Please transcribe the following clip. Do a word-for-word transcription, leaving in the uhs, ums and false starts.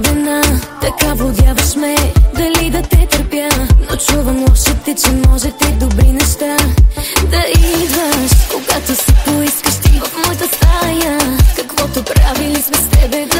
влюбена, така водяваш ме, дали да те търпя. Но чувам лошите, че можете добри неща да идваш, когато се поискаш ти в моята стая. Каквото правили сме с тебе